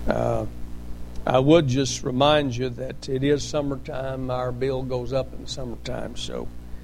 I would just remind you that it is summertime. Our bill goes up in the summertime, so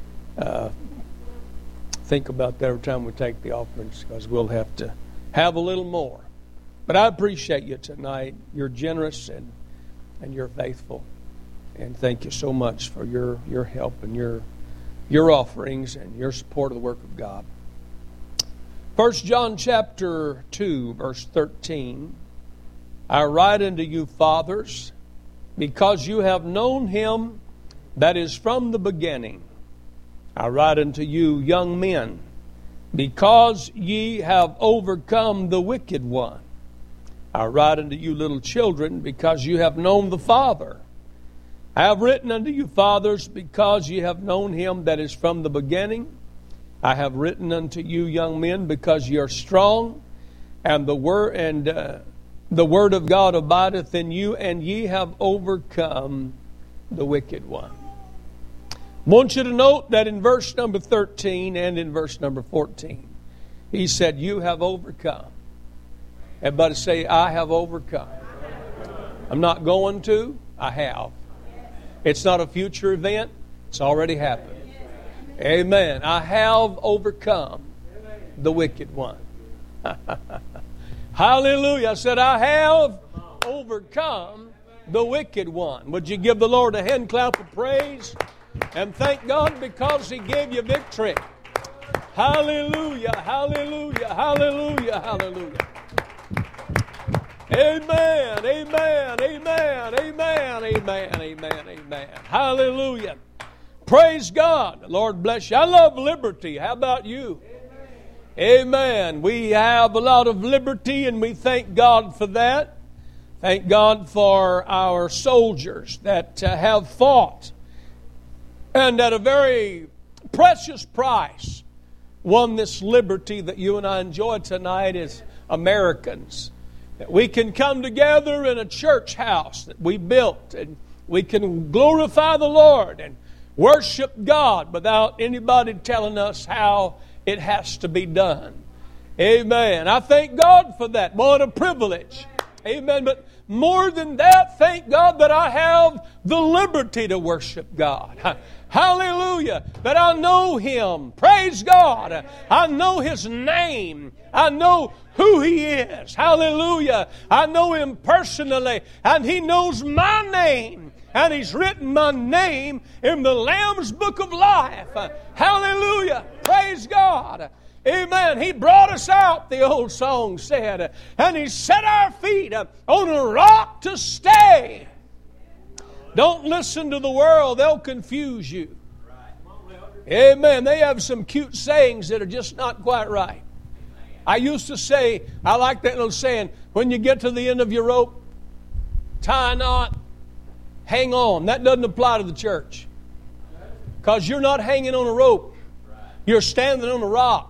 think about that every time we take the offerings, because we'll have to have a little more. But I appreciate you tonight. You're generous and you're faithful. And thank you so much for your help and your offerings and your support of the work of God. 1 John chapter 2, verse 13. I write unto you, fathers, because you have known him that is from the beginning. I write unto you, young men, because ye have overcome the wicked one. I write unto you, little children, because you have known the Father. I have written unto you, fathers, because ye have known him that is from the beginning. I have written unto you, young men, because ye are strong, and the word of God abideth in you, and ye have overcome the wicked one. I want you to note that in verse number 13 and in verse number 14, he said, you have overcome. Everybody say, I have overcome. I'm not going to, I have. It's not a future event, it's already happened. Amen. I have overcome the wicked one. Hallelujah. I said, I have overcome the wicked one. Would you give the Lord a hand clap of praise? And thank God because He gave you victory. Hallelujah, hallelujah, hallelujah, hallelujah. Amen, amen, amen, amen, amen, amen, amen. Hallelujah. Praise God. Lord bless you. I love liberty. How about you? Amen. We have a lot of liberty and we thank God for that. Thank God for our soldiers that have fought and at a very precious price won this liberty that you and I enjoy tonight as Americans. That we can come together in a church house that we built and we can glorify the Lord and worship God without anybody telling us how it has to be done. Amen. I thank God for that. What a privilege. Amen. But more than that, thank God that I have the liberty to worship God. Hallelujah. That I know Him. Praise God. I know His name. I know who He is. Hallelujah. I know Him personally. And He knows my name. And He's written my name in the Lamb's Book of Life. Hallelujah. Praise God. Amen. He brought us out, the old song said, and He set our feet on a rock to stay. Don't listen to the world. They'll confuse you. Amen. They have some cute sayings that are just not quite right. I used to say, I like that little saying, when you get to the end of your rope, tie a knot, hang on. That doesn't apply to the church. Because you're not hanging on a rope. You're standing on a rock.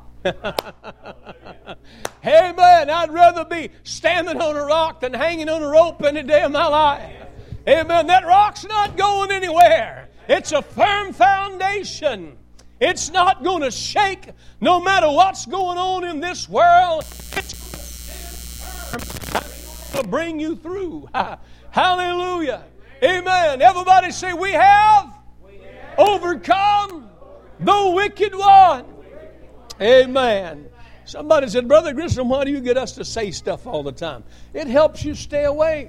Amen. I'd rather be standing on a rock than hanging on a rope any day of my life. Amen. That rock's not going anywhere. It's a firm foundation. It's not going to shake no matter what's going on in this world. It's going to bring you through. Hallelujah. Amen. Everybody say, we have overcome the wicked one. Amen. Somebody said, Brother Grissom, why do you get us to say stuff all the time? It helps you stay awake.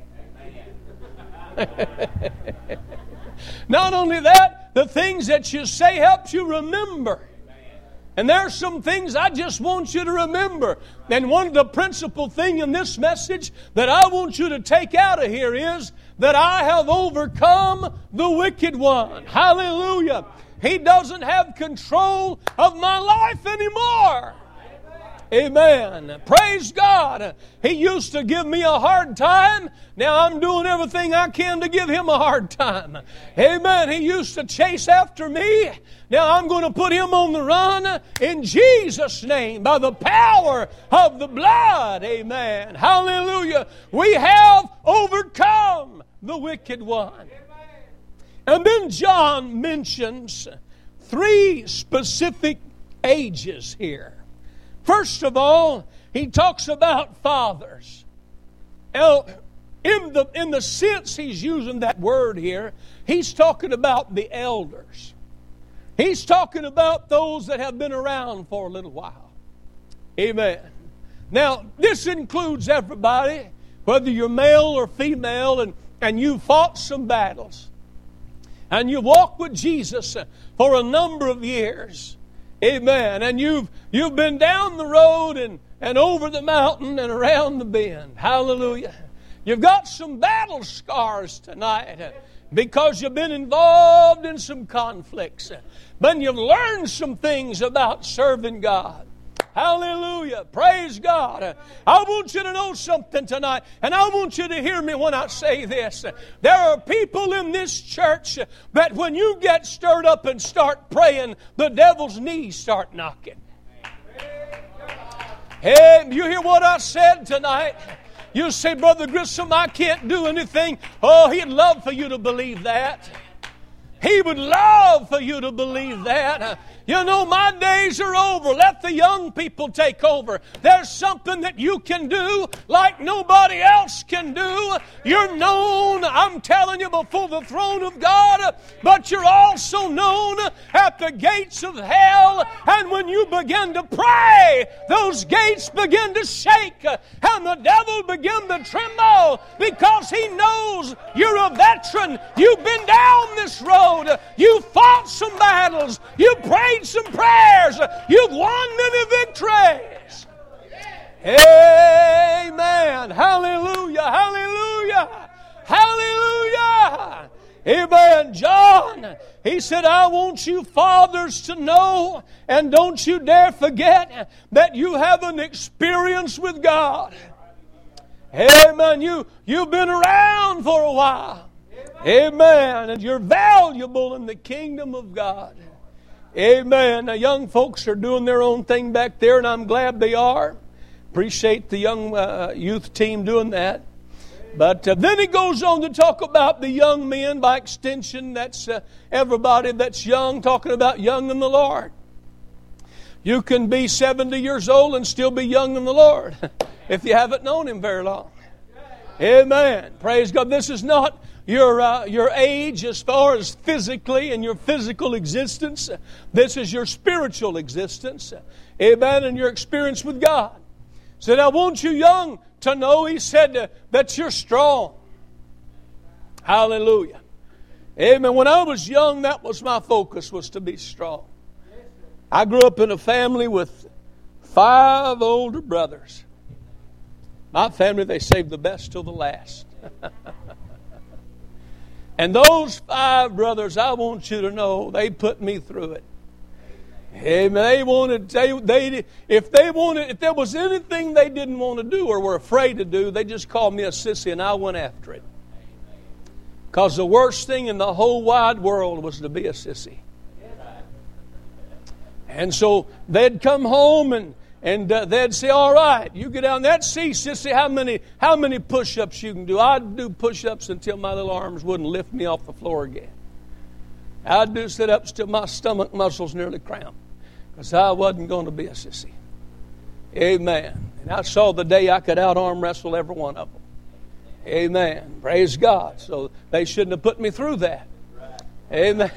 Not only that, the things that you say helps you remember. And there's some things I just want you to remember. And one of the principal thing in this message that I want you to take out of here is that I have overcome the wicked one. Hallelujah. He doesn't have control of my life anymore. Amen. Praise God. He used to give me a hard time. Now I'm doing everything I can to give him a hard time. Amen. He used to chase after me. Now I'm going to put him on the run in Jesus' name by the power of the blood. Amen. Hallelujah. We have overcome the wicked one. And then John mentions 3 specific ages here. First of all, he talks about fathers. Now, in the sense he's using that word here, he's talking about the elders. He's talking about those that have been around for a little while. Amen. Now, this includes everybody, whether you're male or female, and you fought some battles. And you walked with Jesus for a number of years. Amen. And you've been down the road and over the mountain and around the bend. Hallelujah. You've got some battle scars tonight because you've been involved in some conflicts. But you've learned some things about serving God. Hallelujah. Praise God. I want you to know something tonight, and I want you to hear me when I say this. There are people in this church that when you get stirred up and start praying, the devil's knees start knocking. Hey, you hear what I said tonight? You say, Brother Grissom, I can't do anything. Oh, he'd love for you to believe that. He would love for you to believe that. You know, my days are over. Let the young people take over. There's something that you can do like nobody else can do. You're known, I'm telling you, before the throne of God, but you're also known at the gates of hell. And when you begin to pray, those gates begin to shake and the devil begin to tremble because he knows you're a veteran. You've been down this road. You fought some battles. You prayed some prayers. You've won many victories. Amen. Hallelujah. Hallelujah. Hallelujah. Amen. John, he said, I want you fathers to know, and don't you dare forget that you have an experience with God. Amen. You've been around for a while. Amen. And you're valuable in the kingdom of God. Amen. Now, young folks are doing their own thing back there, and I'm glad they are. Appreciate the young youth team doing that. But then he goes on to talk about the young men. By extension, that's everybody that's young, talking about young in the Lord. You can be 70 years old and still be young in the Lord if you haven't known Him very long. Amen. Praise God. This is not your age as far as physically and your physical existence. This is your spiritual existence. Amen. And your experience with God. He said, I want you young to know, he said, that you're strong. Hallelujah. Amen. When I was young, that was my focus, was to be strong. I grew up in a family with 5 older brothers. My family, they saved the best till the last. And those 5 brothers, I want you to know, they put me through it. Amen. If there was anything they didn't want to do or were afraid to do, they just called me a sissy, and I went after it. Because the worst thing in the whole wide world was to be a sissy. And so they'd come home and they'd say, all right, you get down that see, sissy, how many push-ups you can do. I'd do push-ups until my little arms wouldn't lift me off the floor again. I'd do sit-ups till my stomach muscles nearly cramped. Because I wasn't going to be a sissy. Amen. And I saw the day I could out-arm wrestle every one of them. Amen. Praise God. So they shouldn't have put me through that. Amen.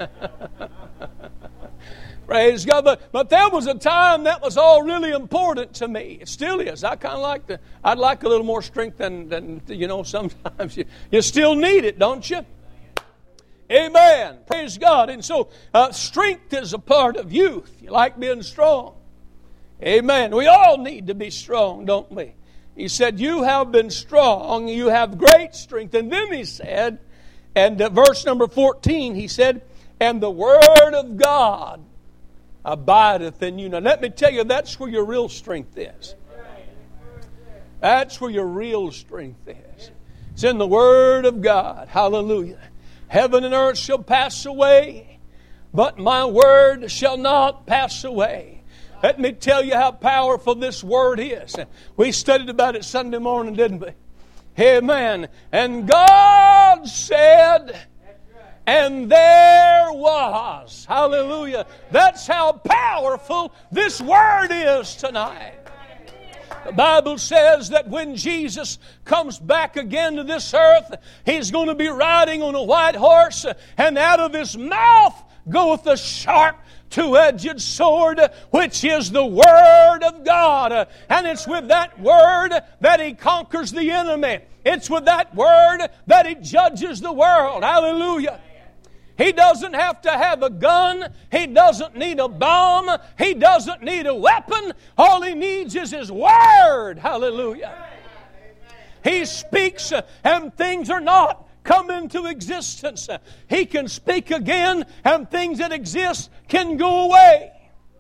Praise God. But there was a time that was all really important to me. It still is. I kind of I'd like a little more strength than sometimes you still need it, don't you? Amen. Praise God. And so strength is a part of youth. You like being strong. Amen. We all need to be strong, don't we? He said, you have been strong. You have great strength. And then he said, and verse number 14, he said, and the word of God abideth in you. Now let me tell you, that's where your real strength is. That's where your real strength is. It's in the word of God. Hallelujah. Heaven and earth shall pass away, but my word shall not pass away. Let me tell you how powerful this word is. We studied about it Sunday morning, didn't we? Amen. And God said, and there was. Hallelujah. That's how powerful this word is tonight. The Bible says that when Jesus comes back again to this earth, He's going to be riding on a white horse, and out of His mouth goeth a sharp two-edged sword, which is the Word of God. And it's with that Word that He conquers the enemy. It's with that Word that He judges the world. Hallelujah. He doesn't have to have a gun. He doesn't need a bomb. He doesn't need a weapon. All He needs is His Word. Hallelujah. He speaks and things are not come into existence. He can speak again and things that exist can go away.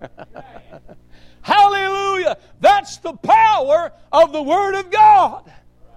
Hallelujah. That's the power of the Word of God.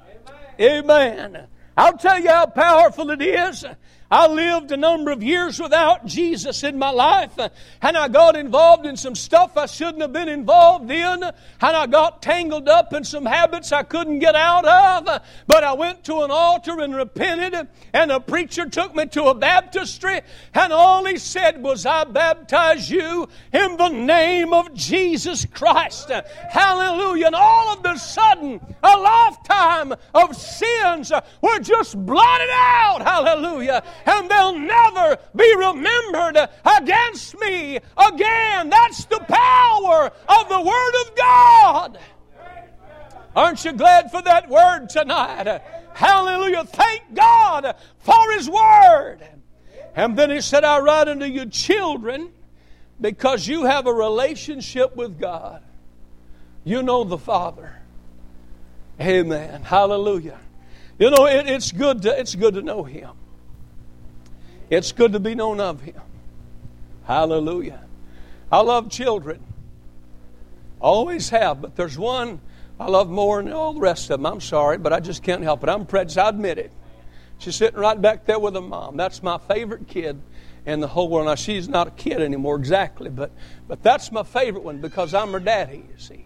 Amen. I'll tell you how powerful it is. I lived a number of years without Jesus in my life, and I got involved in some stuff I shouldn't have been involved in, and I got tangled up in some habits I couldn't get out of. But I went to an altar and repented, and a preacher took me to a baptistry, and all he said was, I baptize you in the name of Jesus Christ. Hallelujah. And all of a sudden, a lifetime of sins were just blotted out. Hallelujah. And they'll never be remembered against me again. That's the power of the Word of God. Aren't you glad for that Word tonight? Hallelujah. Thank God for His Word. And then He said, I write unto you children, because you have a relationship with God. You know the Father. Amen. Hallelujah. You know, it's good to know Him. It's good to be known of Him. Hallelujah. I love children. Always have, but there's one I love more than all the rest of them. I'm sorry, but I just can't help it. I'm prejudiced. I admit it. She's sitting right back there with her mom. That's my favorite kid in the whole world. Now, she's not a kid anymore exactly, but that's my favorite one because I'm her daddy, you see.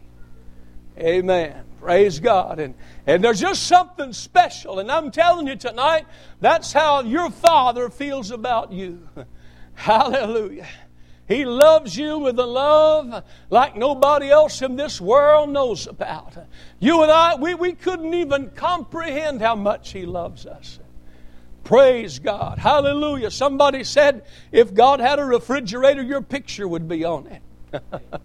Amen. Praise God. And there's just something special. And I'm telling you tonight, that's how your Father feels about you. Hallelujah. He loves you with a love like nobody else in this world knows about. You and I, we couldn't even comprehend how much He loves us. Praise God. Hallelujah. Somebody said, if God had a refrigerator, your picture would be on it.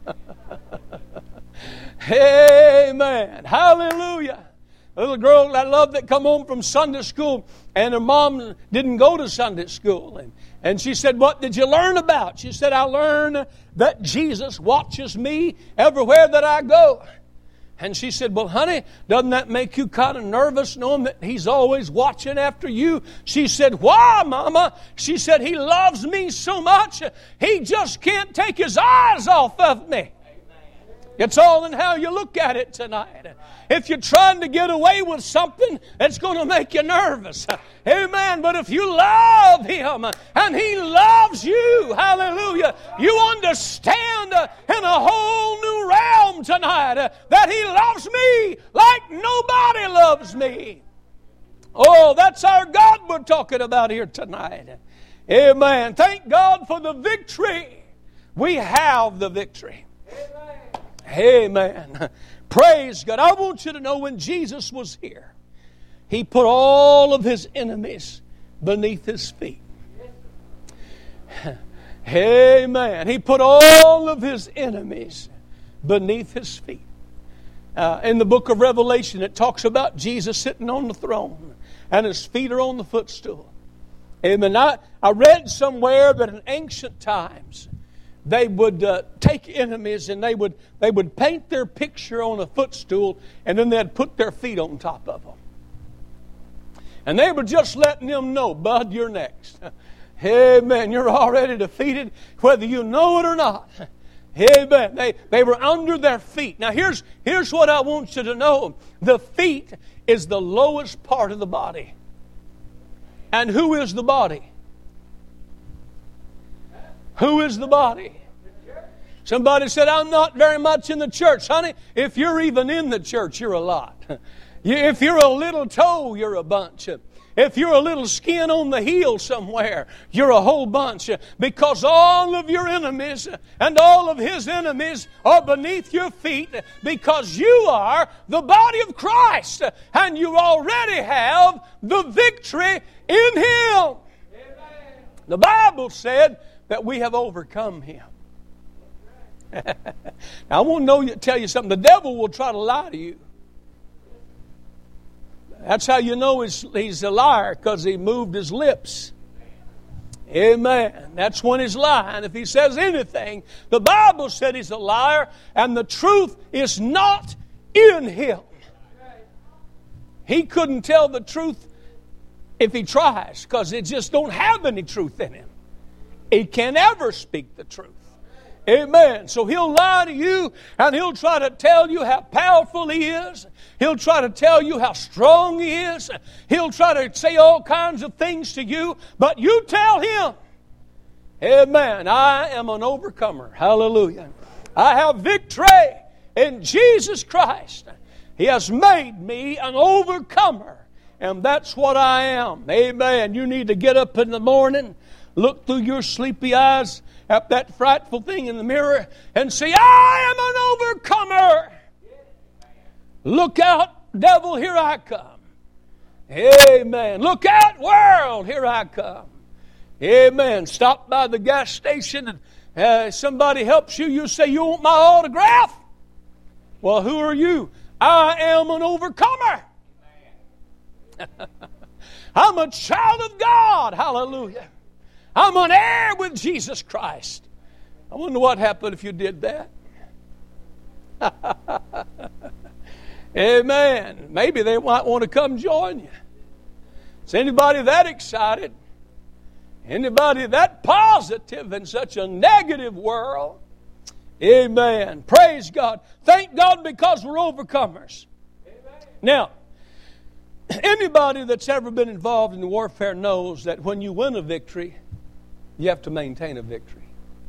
Amen. Hallelujah. A little girl I love that come home from Sunday school, and her mom didn't go to Sunday school. And she said, what did you learn about? She said, I learned that Jesus watches me everywhere that I go. And she said, well, honey, doesn't that make you kind of nervous knowing that He's always watching after you? She said, why, Mama? She said, He loves me so much, He just can't take His eyes off of me. It's all in how you look at it tonight. If you're trying to get away with something, it's going to make you nervous. Amen. But if you love Him and He loves you, hallelujah, you understand in a whole new realm tonight that He loves me like nobody loves me. Oh, that's our God we're talking about here tonight. Amen. Thank God for the victory. We have the victory. Amen. Praise God. I want you to know when Jesus was here, He put all of His enemies beneath His feet. Amen. He put all of His enemies beneath His feet. In the book of Revelation, it talks about Jesus sitting on the throne and His feet are on the footstool. Amen. I read somewhere that in ancient times, they would take enemies and they would paint their picture on a footstool, and then they'd put their feet on top of them. And they were just letting them know, bud, you're next. Amen. You're already defeated, whether you know it or not. Amen. They were under their feet. Now here's what I want you to know. The feet is the lowest part of the body. And who is the body? Who is the body? Somebody said, I'm not very much in the church. Honey, if you're even in the church, you're a lot. If you're a little toe, you're a bunch. If you're a little skin on the heel somewhere, you're a whole bunch. Because all of your enemies and all of His enemies are beneath your feet, because you are the body of Christ and you already have the victory in Him. The Bible said that we have overcome him. Now, I want to tell you something. The devil will try to lie to you. That's how you know he's a liar, because he moved his lips. Amen. That's when he's lying. If he says anything, the Bible said he's a liar, and the truth is not in him. He couldn't tell the truth if he tries, because it just don't have any truth in him. He can't ever speak the truth. Amen. So he'll lie to you, and he'll try to tell you how powerful he is. He'll try to tell you how strong he is. He'll try to say all kinds of things to you, but you tell him, amen, I am an overcomer. Hallelujah. I have victory in Jesus Christ. He has made me an overcomer, and that's what I am. Amen. You need to get up in the morning, look through your sleepy eyes at that frightful thing in the mirror and say, I am an overcomer. Look out, devil, here I come. Amen. Look out, world, here I come. Amen. Stop by the gas station and somebody helps you. You say, you want my autograph? Well, who are you? I am an overcomer. I'm a child of God. Hallelujah. I'm an heir with Jesus Christ. I wonder what happened if you did that. Amen. Maybe they might want to come join you. Is anybody that excited? Anybody that positive in such a negative world? Amen. Praise God. Thank God, because we're overcomers. Amen. Now, anybody that's ever been involved in warfare knows that when you win a victory, you have to maintain a victory.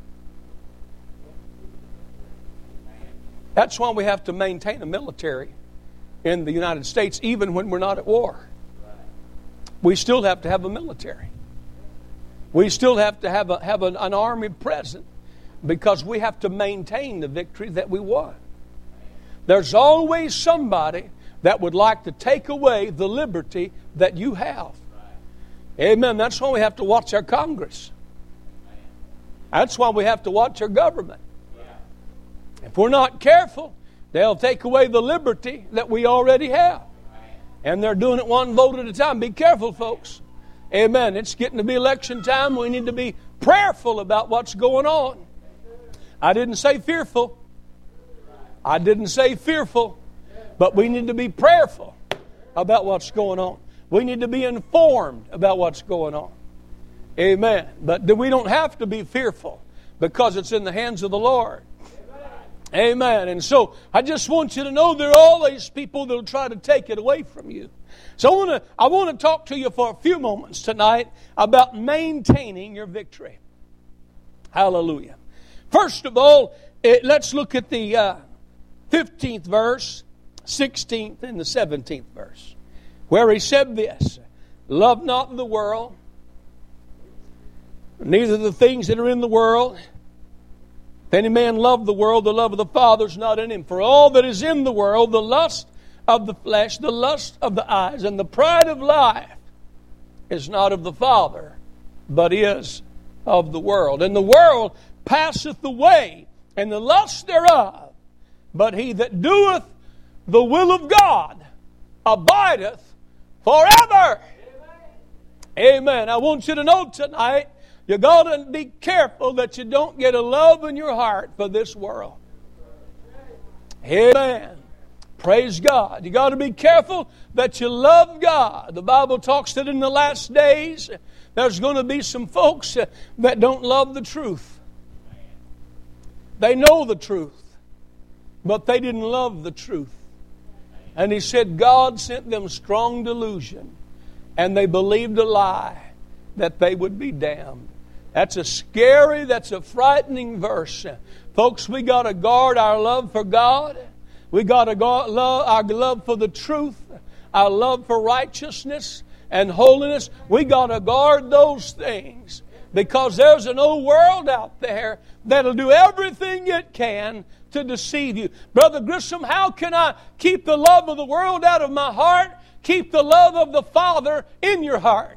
That's why we have to maintain a military in the United States, even when we're not at war. We still have to have a military. We still have to have an army present, because we have to maintain the victory that we won. There's always somebody that would like to take away the liberty that you have. Amen. That's why we have to watch our Congress. That's why we have to watch our government. If we're not careful, they'll take away the liberty that we already have. And they're doing it one vote at a time. Be careful, folks. Amen. It's getting to be election time. We need to be prayerful about what's going on. I didn't say fearful. I didn't say fearful. But we need to be prayerful about what's going on. We need to be informed about what's going on. Amen. But we don't have to be fearful, because it's in the hands of the Lord. Amen. And so I just want you to know there are always people that will try to take it away from you. So I want to talk to you for a few moments tonight about maintaining your victory. Hallelujah. First of all, let's look at the 15th verse, 16th, and the 17th verse, where he said this: love not the world, neither the things that are in the world. If any man love the world, the love of the Father is not in him. For all that is in the world, the lust of the flesh, the lust of the eyes, and the pride of life, is not of the Father, but is of the world. And the world passeth away, and the lust thereof. But he that doeth the will of God abideth forever. Amen. I want you to know tonight, you got to be careful that you don't get a love in your heart for this world. Amen. Praise God. You got to be careful that you love God. The Bible talks that in the last days there's going to be some folks that don't love the truth. They know the truth, but they didn't love the truth. And he said God sent them strong delusion, and they believed a lie that they would be damned. That's a frightening verse. Folks, we got to guard our love for God. We got to guard our love for the truth, our love for righteousness, and holiness. We got to guard those things, because there's an old world out there that'll do everything it can to deceive you. Brother Grissom, how can I keep the love of the world out of my heart? Keep the love of the Father in your heart.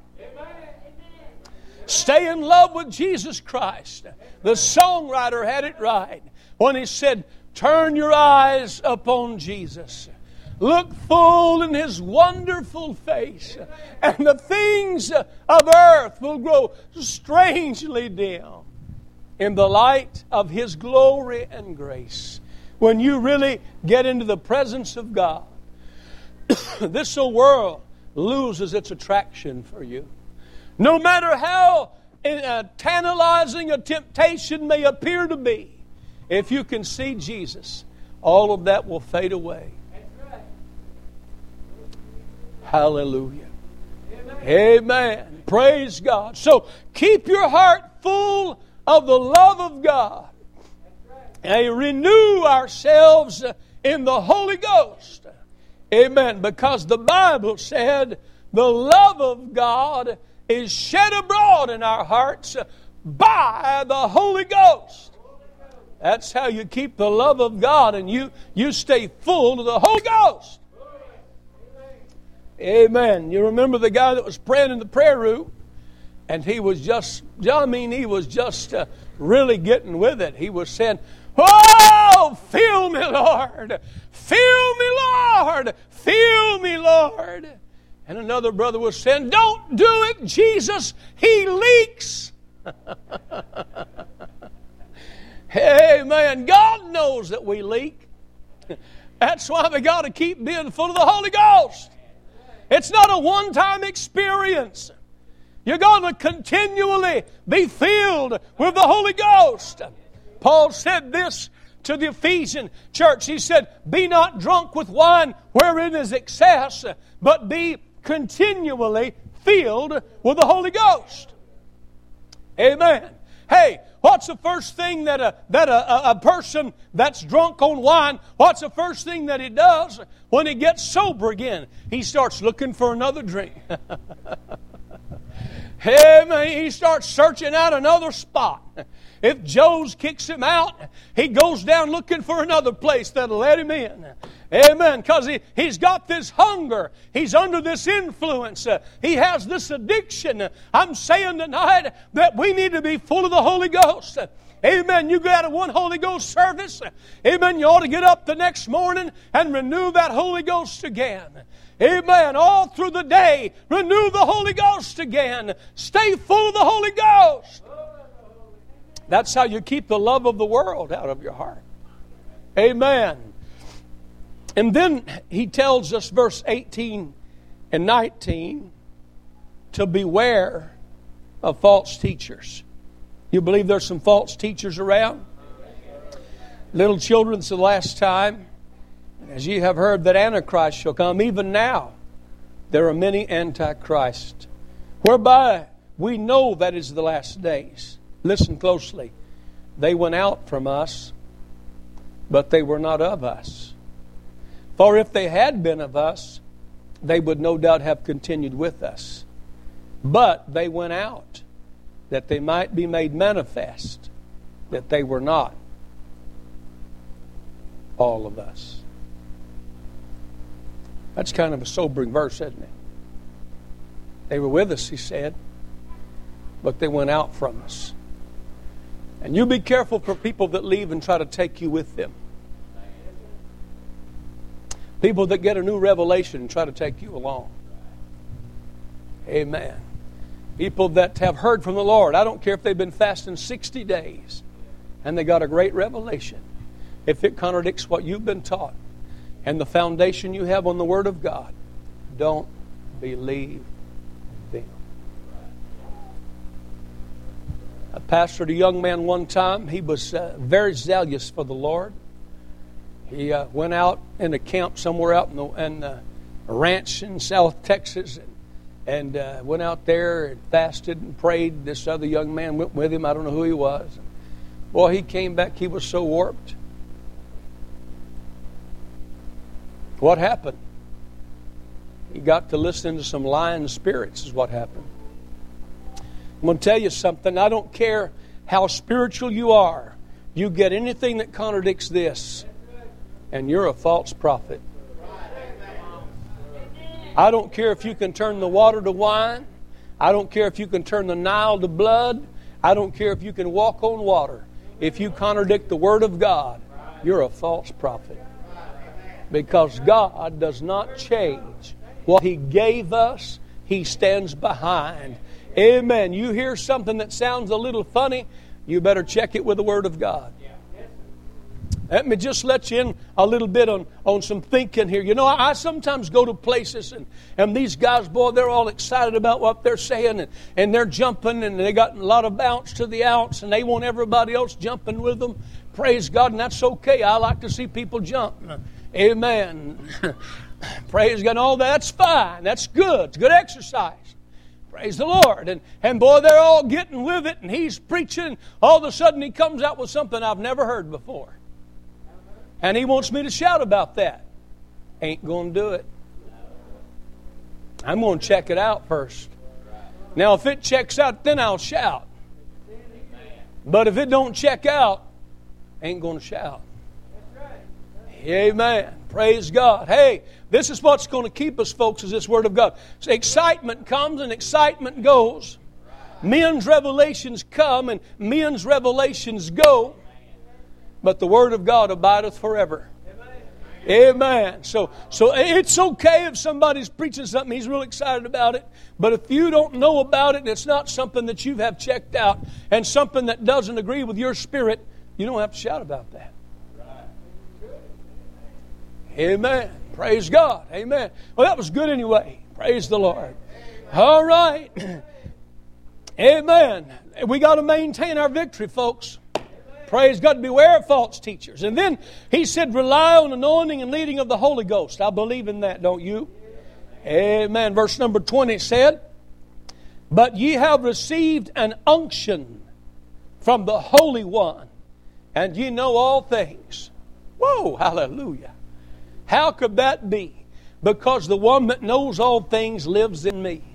Stay in love with Jesus Christ. The songwriter had it right when he said, turn your eyes upon Jesus. Look full in His wonderful face, and the things of earth will grow strangely dim in the light of His glory and grace. When you really get into the presence of God, this old world loses its attraction for you. No matter how tantalizing a temptation may appear to be, if you can see Jesus, all of that will fade away. Hallelujah. Amen. Praise God. So keep your heart full of the love of God. And renew ourselves in the Holy Ghost. Amen. Because the Bible said the love of God is shed abroad in our hearts by the Holy Ghost. That's how you keep the love of God, and you stay full of the Holy Ghost. Amen. You remember the guy that was praying in the prayer room, and he was just really getting with it. He was saying, oh, fill me, Lord. Fill me, Lord. Fill me, Lord. And another brother was saying, don't do it, Jesus. He leaks. Amen. God knows that we leak. That's why we got to keep being full of the Holy Ghost. It's not a one-time experience. You're going to continually be filled with the Holy Ghost. Paul said this to the Ephesian church. He said, be not drunk with wine wherein is excess, but be continually filled with the Holy Ghost. Amen. Hey, what's the first thing that a person that's drunk on wine, what's the first thing that he does when he gets sober again? He starts looking for another drink. Amen. He starts searching out another spot. If Joe's kicks him out, he goes down looking for another place that'll let him in. Amen. Because he's got this hunger. He's under this influence. He has this addiction. I'm saying tonight that we need to be full of the Holy Ghost. Amen. You got a one Holy Ghost service. Amen. You ought to get up the next morning and renew that Holy Ghost again. Amen. All through the day, renew the Holy Ghost again. Stay full of the Holy Ghost. That's how you keep the love of the world out of your heart. Amen. And then he tells us, verse 18 and 19, to beware of false teachers. You believe there's some false teachers around? Little children, it's the last time. As ye have heard that Antichrist shall come, even now there are many antichrists, whereby we know that is the last days. Listen closely. They went out from us, but they were not of us. For if they had been of us, they would no doubt have continued with us. But they went out, that they might be made manifest, that they were not all of us. That's kind of a sobering verse, isn't it? They were with us, he said, but they went out from us. And you be careful for people that leave and try to take you with them. People that get a new revelation and try to take you along. Amen. People that have heard from the Lord. I don't care if they've been fasting 60 days and they got a great revelation. If it contradicts what you've been taught and the foundation you have on the Word of God, don't believe them. I pastored a young man one time. He was very zealous for the Lord. He went out in a camp somewhere out in a ranch in South Texas and went out there and fasted and prayed. This other young man went with him. I don't know who he was. Boy, he came back. He was so warped. What happened? He got to listen to some lying spirits is what happened. I'm going to tell you something. I don't care how spiritual you are. You get anything that contradicts this, and you're a false prophet. I don't care if you can turn the water to wine. I don't care if you can turn the Nile to blood. I don't care if you can walk on water. If you contradict the Word of God, you're a false prophet. Because God does not change. What He gave us, He stands behind. Amen. You hear something that sounds a little funny, you better check it with the Word of God. Let me just let you in a little bit on some thinking here. You know, I sometimes go to places and these guys, boy, they're all excited about what they're saying and they're jumping and they got a lot of bounce to the ounce and they want everybody else jumping with them. Praise God, and that's okay. I like to see people jump. Amen. Praise God, and all that's fine. That's good. It's good exercise. Praise the Lord. And boy, they're all getting with it and he's preaching. All of a sudden he comes out with something I've never heard before. And he wants me to shout about that. Ain't going to do it. I'm going to check it out first. Now, if it checks out, then I'll shout. But if it don't check out, ain't going to shout. Amen. Praise God. Hey, this is what's going to keep us, folks, is this Word of God. So excitement comes and excitement goes. Men's revelations come and men's revelations go. But the Word of God abideth forever. Amen. So it's okay if somebody's preaching something, he's real excited about it. But if you don't know about it and it's not something that you have checked out and something that doesn't agree with your spirit, you don't have to shout about that. Amen. Praise God. Amen. Well, that was good anyway. Praise the Lord. All right. Amen. We got to maintain our victory, folks. Praise God. Beware of false teachers. And then he said, rely on anointing and leading of the Holy Ghost. I believe in that, don't you? Amen. Verse number 20 said, but ye have received an unction from the Holy One, and ye know all things. Whoa, hallelujah. How could that be? Because the one that knows all things lives in me.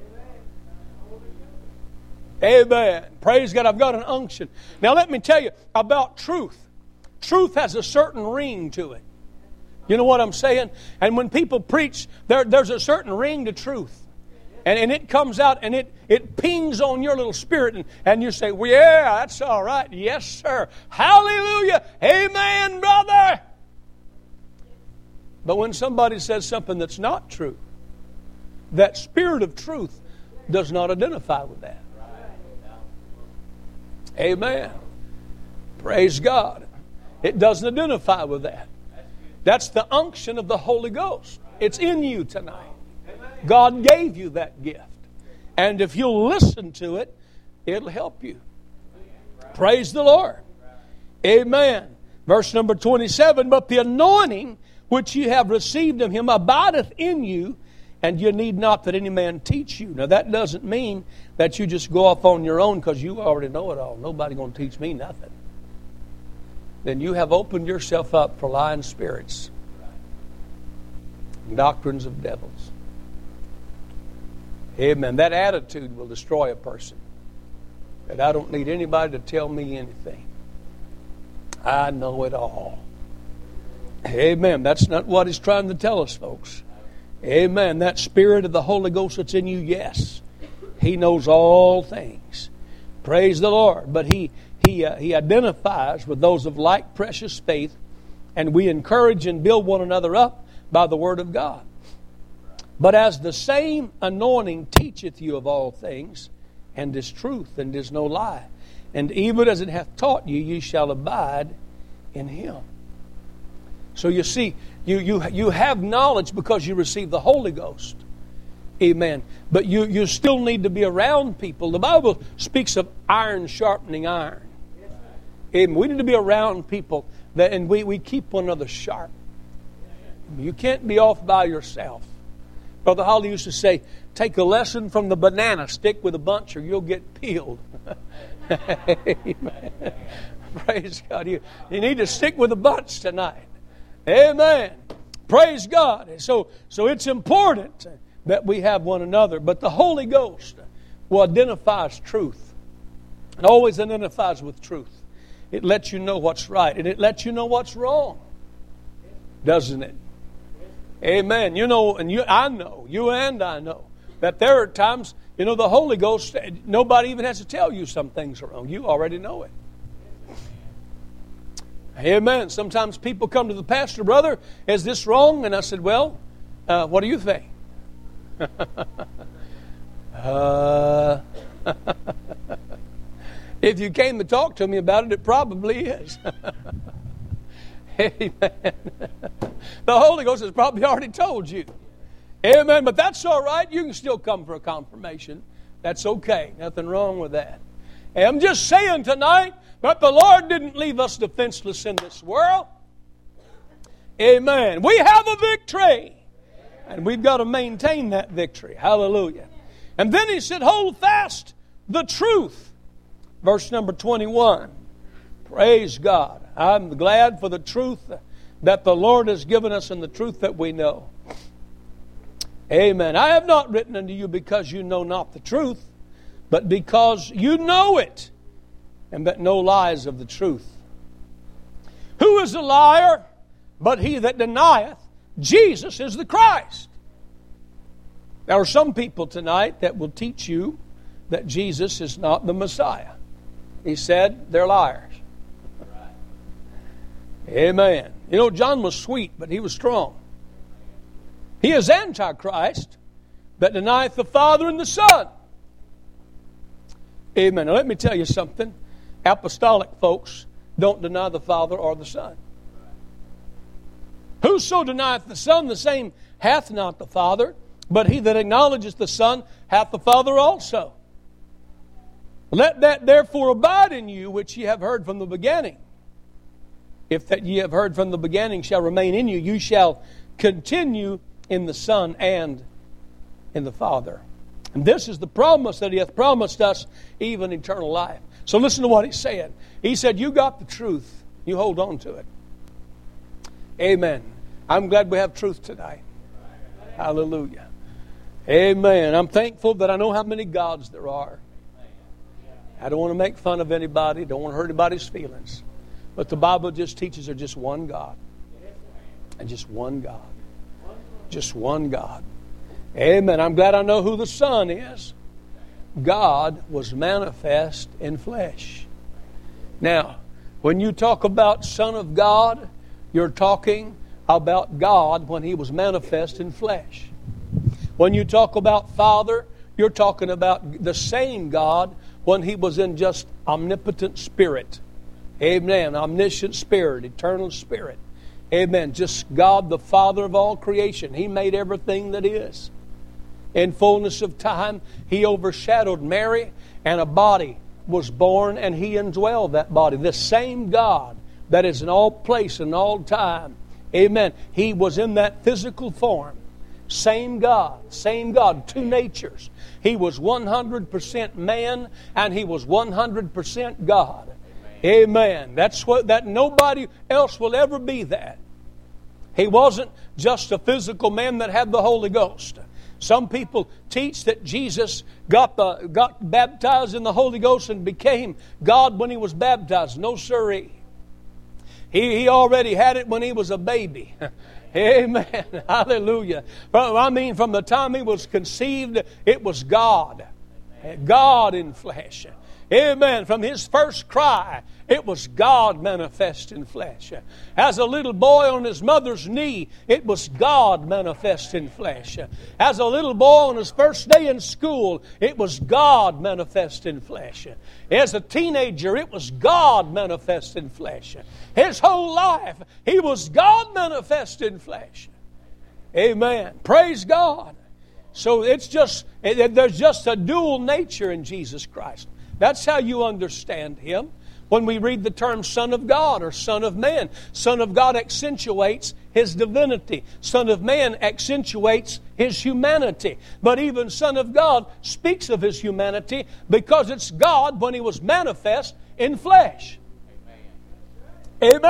Amen. Praise God. I've got an unction. Now let me tell you about truth. Truth has a certain ring to it. You know what I'm saying? And when people preach, there's a certain ring to truth. And it comes out and it pings on your little spirit. And you say, well, yeah, that's all right. Yes, sir. Hallelujah. Amen, brother. But when somebody says something that's not true, that spirit of truth does not identify with that. Amen. Praise God. It doesn't identify with that. That's the unction of the Holy Ghost. It's in you tonight. God gave you that gift. And if you'll listen to it, it'll help you. Praise the Lord. Amen. Verse number 27, but the anointing which you have received of Him abideth in you, and you need not that any man teach you. Now that doesn't mean that you just go off on your own because you already know it all. Nobody's going to teach me nothing. Then you have opened yourself up for lying spirits, doctrines of devils. Amen. That attitude will destroy a person. That I don't need anybody to tell me anything. I know it all. Amen. That's not what He's trying to tell us, folks. Amen. That Spirit of the Holy Ghost that's in you, yes. He knows all things. Praise the Lord. But He identifies with those of like precious faith, and we encourage and build one another up by the Word of God. But as the same anointing teacheth you of all things, and is truth, and is no lie, and even as it hath taught you, ye shall abide in Him. So you see, you have knowledge because you receive the Holy Ghost. Amen. But you still need to be around people. The Bible speaks of iron sharpening iron. Amen. We need to be around people and we keep one another sharp. You can't be off by yourself. Brother Holly used to say, take a lesson from the banana, stick with a bunch or you'll get peeled. Amen. Praise God. You need to stick with a bunch tonight. Amen. Praise God. So it's important that we have one another. But the Holy Ghost will identify as truth. It always identifies with truth. It lets you know what's right, and it lets you know what's wrong. Doesn't it? Amen. You know, and you and I know, that there are times, the Holy Ghost, nobody even has to tell you some things are wrong. You already know it. Amen. Sometimes people come to the pastor, brother, is this wrong? And I said, well, what do you think? If you came to talk to me about it, it probably is. Amen. The Holy Ghost has probably already told you. Amen. But that's all right. You can still come for a confirmation. That's okay. Nothing wrong with that. And I'm just saying tonight that the Lord didn't leave us defenseless in this world. Amen. We have a victory. And we've got to maintain that victory. Hallelujah. And then he said, hold fast the truth. Verse number 21. Praise God. I'm glad for the truth that the Lord has given us and the truth that we know. Amen. I have not written unto you because you know not the truth, but because you know it, and that no lies of the truth. Who is a liar but he that denieth Jesus is the Christ? There are some people tonight that will teach you that Jesus is not the Messiah. He said they're liars. Amen. John was sweet, but he was strong. He is Antichrist that denieth the Father and the Son. Amen. Now let me tell you something. Apostolic folks don't deny the Father or the Son. Whoso denieth the Son, the same hath not the Father, but he that acknowledgeth the Son hath the Father also. Let that therefore abide in you which ye have heard from the beginning. If that ye have heard from the beginning shall remain in you, you shall continue in the Son and in the Father. And this is the promise that He hath promised us, even eternal life. So listen to what He said. He said, you got the truth. You hold on to it. Amen. I'm glad we have truth tonight. Hallelujah. Amen. I'm thankful that I know how many gods there are. I don't want to make fun of anybody. Don't want to hurt anybody's feelings. But the Bible just teaches there's just one God. And just one God. Just one God. Amen. I'm glad I know who the Son is. God was manifest in flesh. Now, when you talk about Son of God, you're talking about God when He was manifest in flesh. When you talk about Father, you're talking about the same God when He was in just omnipotent spirit. Amen. Omniscient spirit, eternal spirit. Amen. Just God, the Father of all creation. He made everything that is. In fullness of time, He overshadowed Mary, and a body was born, and He indwelled that body. The same God that is in all place and all time. Amen. He was in that physical form. Same God, two natures. He was 100% man, and He was 100% God. Amen. That's that nobody else will ever be that. He wasn't just a physical man that had the Holy Ghost. Some people teach that Jesus got baptized in the Holy Ghost and became God when He was baptized. No siree. He already had it when He was a baby. Amen. Hallelujah. From the time He was conceived, it was God. God in flesh. Amen. From His first cry, it was God manifest in flesh. As a little boy on his mother's knee, it was God manifest in flesh. As a little boy on his first day in school, it was God manifest in flesh. As a teenager, it was God manifest in flesh. His whole life, He was God manifest in flesh. Amen. Praise God. So there's just a dual nature in Jesus Christ. That's how you understand Him. When we read the term Son of God or Son of Man, Son of God accentuates His divinity. Son of Man accentuates His humanity. But even Son of God speaks of His humanity because it's God when He was manifest in flesh. Amen.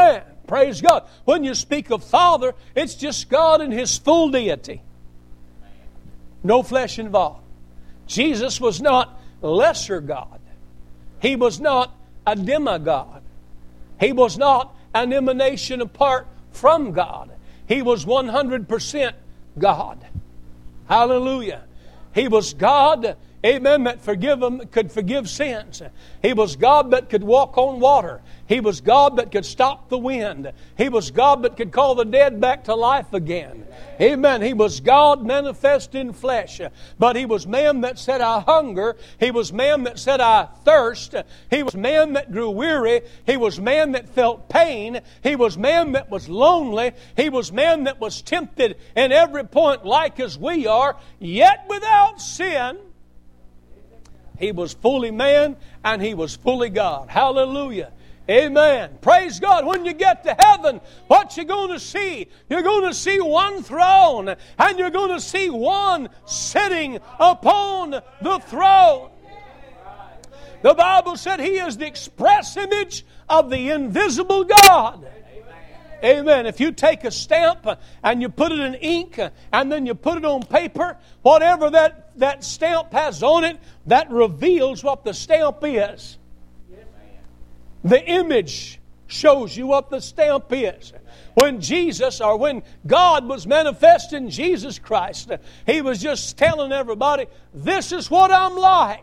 Praise God. When you speak of Father, it's just God in His full deity. No flesh involved. Jesus was not lesser God. He was not a demigod. He was not an emanation apart from God. He was 100% God. Hallelujah. He was God, amen, that could forgive sins. He was God that could walk on water. He was God that could stop the wind. He was God that could call the dead back to life again. Amen. He was God manifest in flesh. But He was man that said, I hunger. He was man that said, I thirst. He was man that grew weary. He was man that felt pain. He was man that was lonely. He was man that was tempted in every point like as we are, yet without sin. He was fully man and He was fully God. Hallelujah. Amen. Praise God. When you get to heaven, what you going to see? You're going to see one throne, and you're going to see one sitting upon the throne. The Bible said He is the express image of the invisible God. Amen. If you take a stamp and you put it in ink and then you put it on paper, whatever that stamp has on it, that reveals what the stamp is. The image shows you what the stamp is. When Jesus, or when God was manifest in Jesus Christ, He was just telling everybody, this is what I'm like.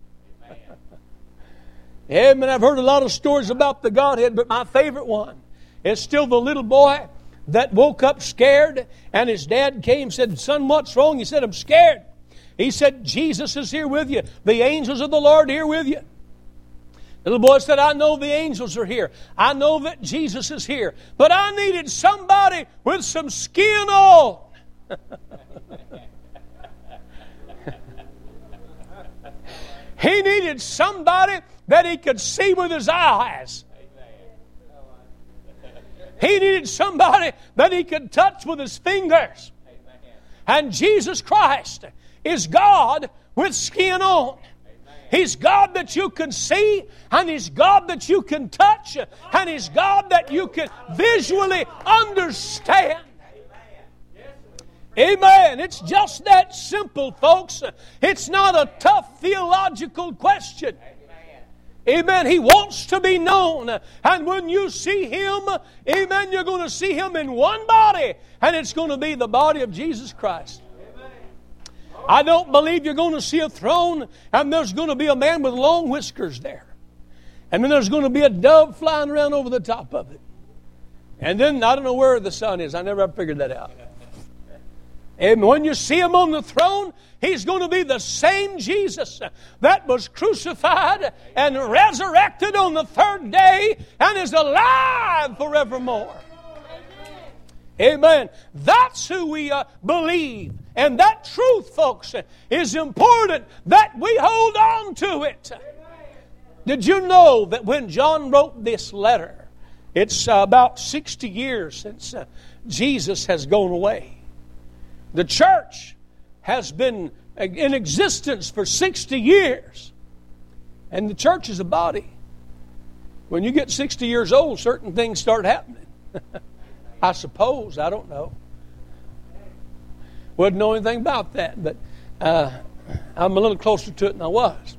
Amen. I've heard a lot of stories about the Godhead, but my favorite one is still the little boy that woke up scared, and his dad came and said, son, what's wrong? He said, I'm scared. He said, Jesus is here with you. The angels of the Lord are here with you. The little boy said, I know the angels are here. I know that Jesus is here. But I needed somebody with some skin on. He needed somebody that he could see with his eyes. He needed somebody that he could touch with his fingers. And Jesus Christ is God with skin on. He's God that you can see, and He's God that you can touch, and He's God that you can visually understand. Amen. It's just that simple, folks. It's not a tough theological question. Amen. He wants to be known. And when you see Him, amen, you're going to see Him in one body, and it's going to be the body of Jesus Christ. I don't believe you're going to see a throne and there's going to be a man with long whiskers there. And then there's going to be a dove flying around over the top of it. And then I don't know where the sun is. I never figured that out. And when you see Him on the throne, He's going to be the same Jesus that was crucified and resurrected on the third day and is alive forevermore. Amen. That's who we believe. And that truth, folks, is important that we hold on to it. Did you know that when John wrote this letter, it's about 60 years since Jesus has gone away. The church has been in existence for 60 years. And the church is a body. When you get 60 years old, certain things start happening. I suppose. I don't know. Wouldn't know anything about that, but I'm a little closer to it than I was.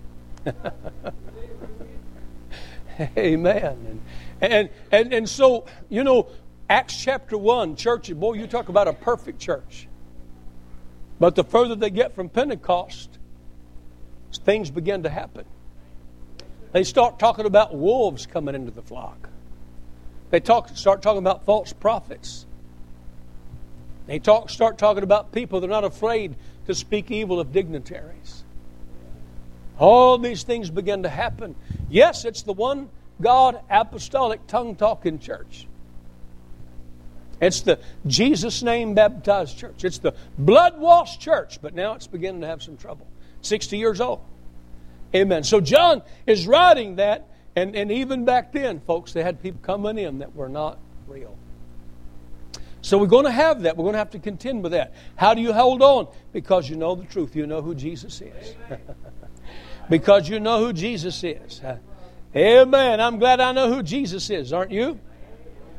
Amen. And so, you know, Acts chapter 1, church, boy, you talk about a perfect church. But the further they get from Pentecost, things begin to happen. They start talking about wolves coming into the flock. They start talking about false prophets. They start talking about people that are not afraid to speak evil of dignitaries. All these things begin to happen. Yes, it's the one God apostolic tongue-talking church. It's the Jesus name baptized church. It's the blood-washed church, but now it's beginning to have some trouble. 60 years old. Amen. So John is writing that, and even back then, folks, they had people coming in that were not real. So we're going to have that. We're going to have to contend with that. How do you hold on? Because you know the truth. You know who Jesus is. Because you know who Jesus is. Amen. I'm glad I know who Jesus is, aren't you?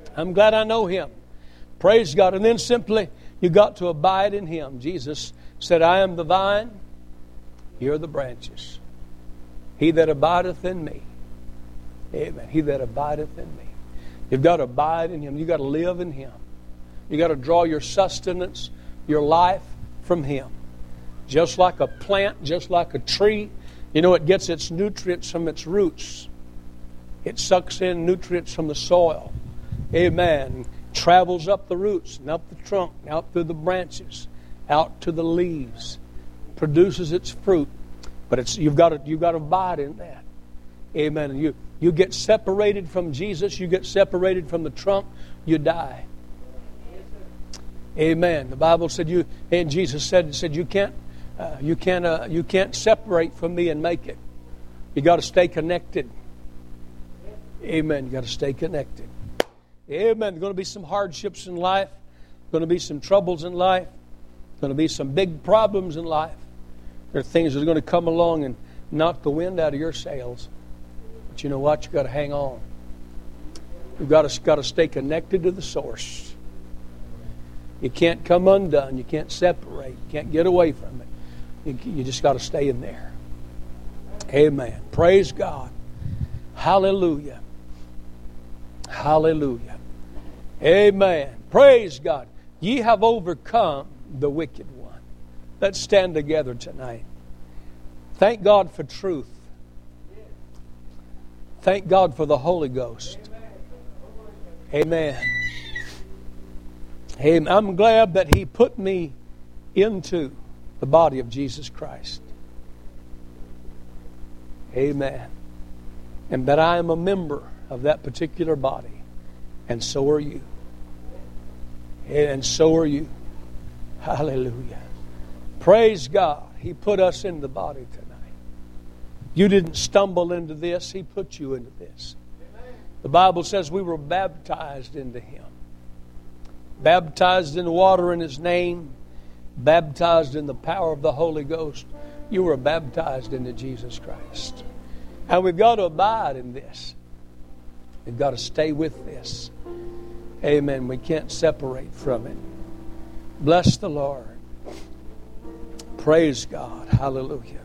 I'm glad I know Him. Praise God. And then simply, you got to abide in Him. Jesus said, I am the vine, you are the branches. He that abideth in me. Amen. He that abideth in me. You've got to abide in Him. You've got to live in Him. You've got to draw your sustenance, your life from Him. Just like a plant, just like a tree, you know, it gets its nutrients from its roots. It sucks in nutrients from the soil. Amen. Travels up the roots and up the trunk, out through the branches, out to the leaves. Produces its fruit. But you've got to abide in that. Amen. And you get separated from Jesus, you get separated from the trunk, you die. Amen. The Bible said and Jesus said you can't separate from me and make it. You got to stay connected. Amen. You got to stay connected. Amen. There's going to be some hardships in life. There's going to be some troubles in life. There's going to be some big problems in life. There are things that are going to come along and knock the wind out of your sails. But you know what? You've got to hang on. You've got to stay connected to the source. You can't come undone. You can't separate. You can't get away from it. You just got to stay in there. Amen. Praise God. Hallelujah. Hallelujah. Amen. Praise God. Ye have overcome the wicked one. Let's stand together tonight. Thank God for truth. Thank God for the Holy Ghost. Amen. Amen. I'm glad that He put me into the body of Jesus Christ. Amen. And that I am a member of that particular body. And so are you. And so are you. Hallelujah. Praise God. He put us in the body tonight. You didn't stumble into this. He put you into this. The Bible says we were baptized into Him. Baptized in water in His name. Baptized in the power of the Holy Ghost. You were baptized into Jesus Christ. And we've got to abide in this. We've got to stay with this. Amen. We can't separate from it. Bless the Lord. Praise God. Hallelujah.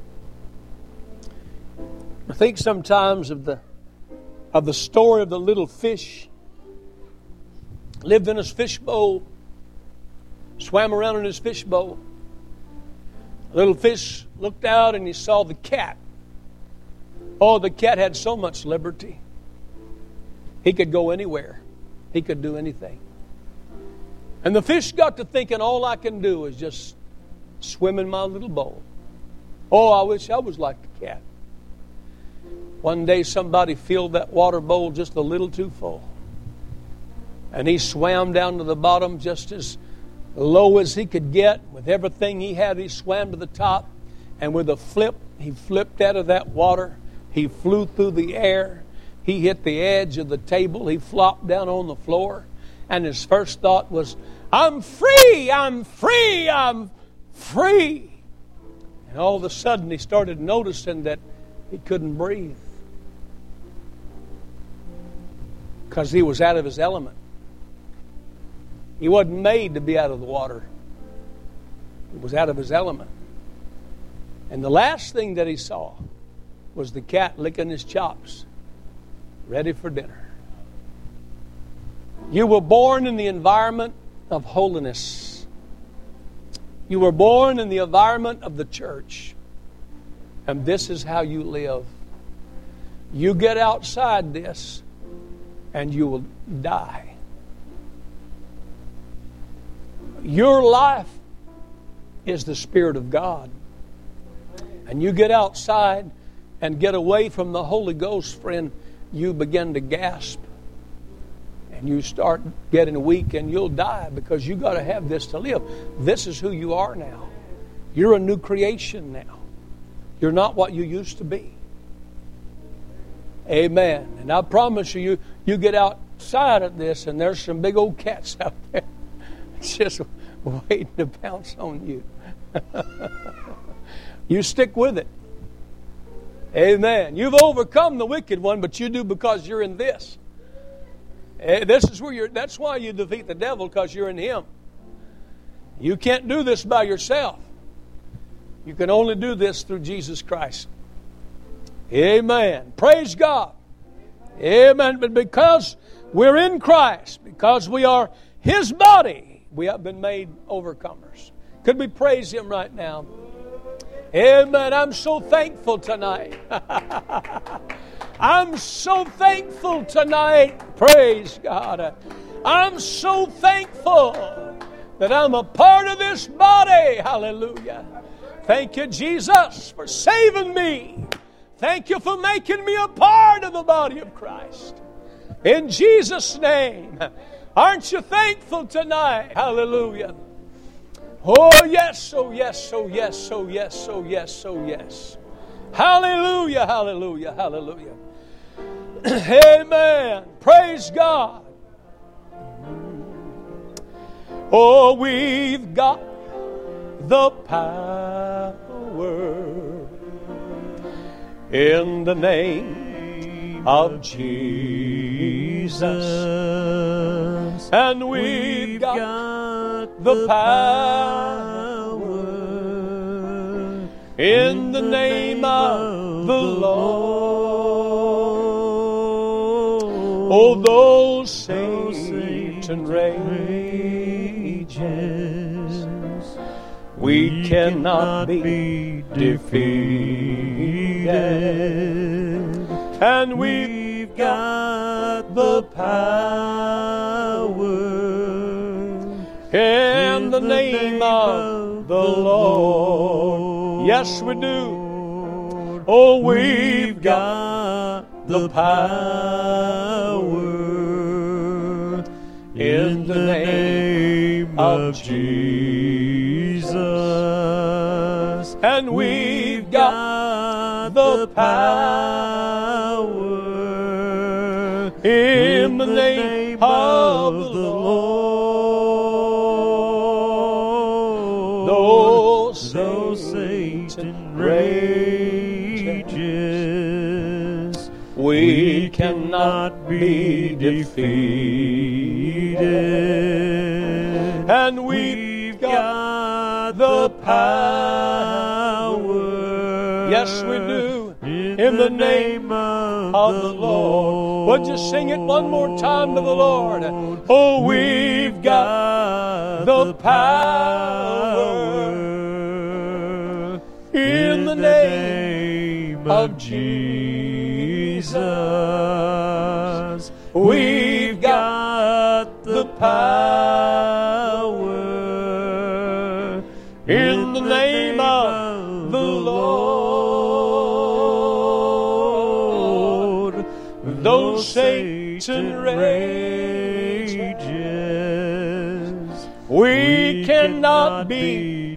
I think sometimes of the story of the little fish. Lived in his fishbowl. Swam around in his fishbowl. The little fish looked out and he saw the cat. Oh, the cat had so much liberty. He could go anywhere. He could do anything. And the fish got to thinking, all I can do is just swim in my little bowl. Oh, I wish I was like the cat. One day somebody filled that water bowl just a little too full. And he swam down to the bottom just as low as he could get. With everything he had, he swam to the top. And with a flip, he flipped out of that water. He flew through the air. He hit the edge of the table. He flopped down on the floor. And his first thought was, I'm free, I'm free, I'm free. And all of a sudden he started noticing that he couldn't breathe. Because he was out of his element. He wasn't made to be out of the water. He was out of his element. And the last thing that he saw was the cat licking his chops, ready for dinner. You were born in the environment of holiness. You were born in the environment of the church. And this is how you live. You get outside this and you will die. Your life is the Spirit of God. And you get outside and get away from the Holy Ghost, friend, you begin to gasp. And you start getting weak and you'll die because you got to have this to live. This is who you are now. You're a new creation now. You're not what you used to be. Amen. And I promise you, you get outside of this and there's some big old cats out there. It's just waiting to pounce on you. You stick with it. Amen. You've overcome the wicked one, but you do because you're in this. This is where that's why you defeat the devil, because you're in Him. You can't do this by yourself. You can only do this through Jesus Christ. Amen. Praise God. Amen. But because we're in Christ, because we are His body, we have been made overcomers. Could we praise Him right now? Amen. I'm so thankful tonight. I'm so thankful tonight. Praise God. I'm so thankful that I'm a part of this body. Hallelujah. Thank you, Jesus, for saving me. Thank you for making me a part of the body of Christ. In Jesus' name. Aren't you thankful tonight? Hallelujah. Oh yes, oh yes, oh yes, oh yes, oh yes, oh yes. Hallelujah, hallelujah, hallelujah. Amen. Praise God. Oh, we've got the power in the name of Jesus. And we've got the power in the name of the Lord. Oh, though Satan rages, we cannot be defeated. And we've got the power in the name of the Lord. Yes, we do. Oh, we've got the power in the name of Jesus. And we've got the power in the name of the Lord. Though Satan rages, we cannot be defeated. And we've got the power. Yes, we do. In the name of the Lord. Would you sing it one more time to the Lord? Oh, we've got the power in the name of Jesus. We've got the power in the name of the Lord. Though Satan rages, we cannot be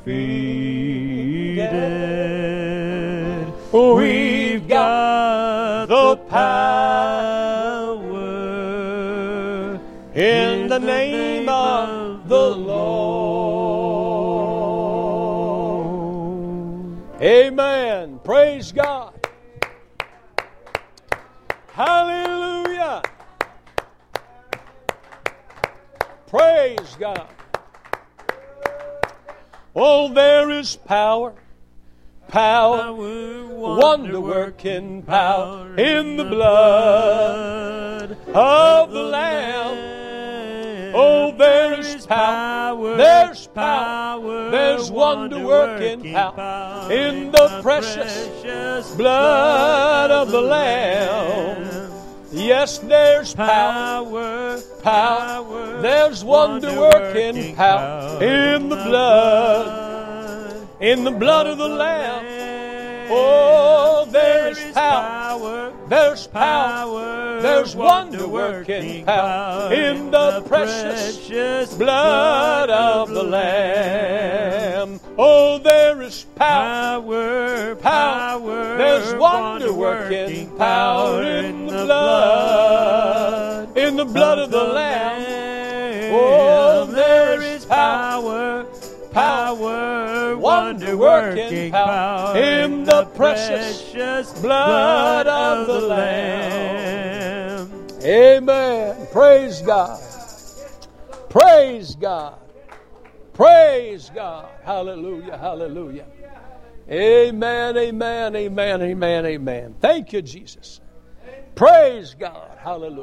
defeated. We've got the power in the name of the Lord. Amen. Praise God. Hallelujah. Praise God. Oh, there is power, wonder-working power in the blood of the Lamb. Oh, there is power, there's power, there's wonder-working power in the precious blood of the Lamb. Yes, there's power, there's wonder-working power in the blood of the Lamb. Oh, there is power, there's wonder-working power in the precious blood of the Lamb. Oh, there is power, there's wonder-working power in the blood of the Lamb. Oh, there is power, wonder-working power in the precious blood of the Lamb. Amen. Praise God. Praise God. Praise God. Hallelujah. Hallelujah. Amen. Amen. Amen. Amen. Amen. Thank you, Jesus. Praise God. Hallelujah.